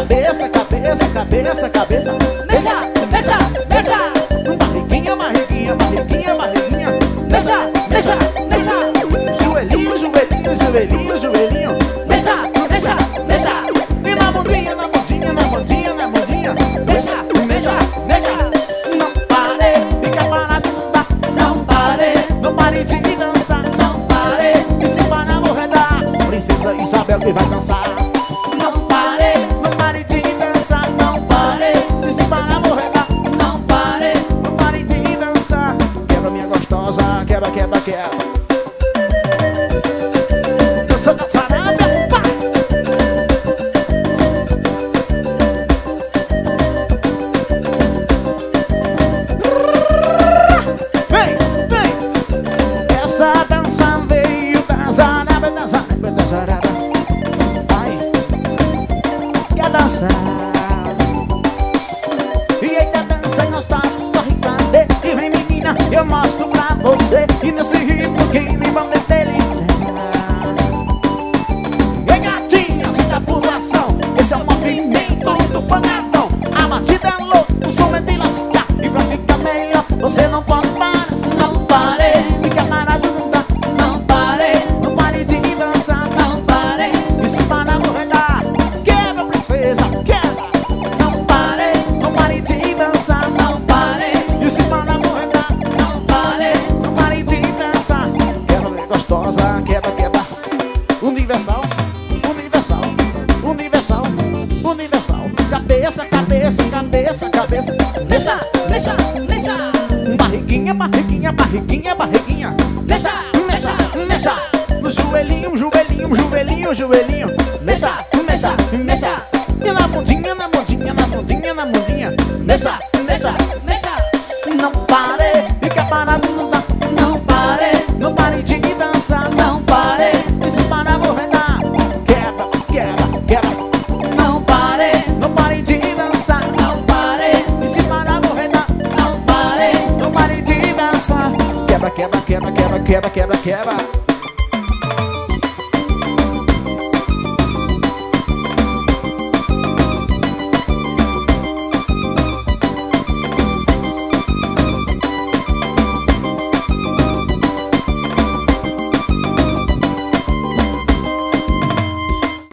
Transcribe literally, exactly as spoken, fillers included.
cabeça, cabeça, cabeça, cabeça. Mexa, mexa, mexa. Barriguinha, barriguinha, barriguinha, barriguinha. Mexa, mexa, mexa. Joelhinho, joelhinho, joelhinho, joelhinho. Mexa, mexa, mexa. E na bundinha, na bundinha, na bundinha, na bundinha. Mexa, mexa, mexa. Não pare, fica parado, não dá. Não pare, Não pare de dançar. não pare, E se parar, vou redar. Princesa Isabel que vai dançar. não pare, Não pare de dançar, não pare, E se parar, vou redar. não pare. Não pare de dançar. Quebra minha gostosa, quebra, quebra, quebra. Dança da sarabia, pá! Vem, vem! Essa dança veio da sarabia, da sarabia, da sarabia. Ai, quer dançar? E eita, dança gostosa, corre pra ver. E vem menina, eu mostro pra você. E nesse ritmo que me vão meter ele. E gatinha, sem acusação. Esse é o movimento do panadão. A batida é louca, o som é de lascar. E pra ficar melhor, você não pode parar. Não pare, Fica parado, não dá. não pare, Não pare de dançar. não pare, E se parar, vou redar. Quebra, princesa, quebra. não pare, Não pare de dançar. não pare, E se parar, vou redar. não pare. Não pare de dançar. Quebra, bem gostosa, quebra, quebra. Universal, universal, universal, universal. Cabeça, cabeça, cabeça, cabeça. Mexa, mexa, mexa. Barriguinha, barriguinha, barriguinha, barriguinha. Mexa, Mexa, mexa, mexa. No joelhinho, joelhinho, joelhinho, joelhinho. mexa, mexa, mexa. E na bundinha, na bundinha, na bundinha, na bundinha. Mexa, mexa, mexa. Não pare, fica parado, não dá. Não pare, Não pare de dançar. não pare, E se parar, vou redar. Quebra, quebra, quebra. não pare, Não pare de dançar. não pare, E se parar, vou redar. não pare. Não pare de dançar. Quebra, quebra, quebra, quebra, quebra, quebra, quebra.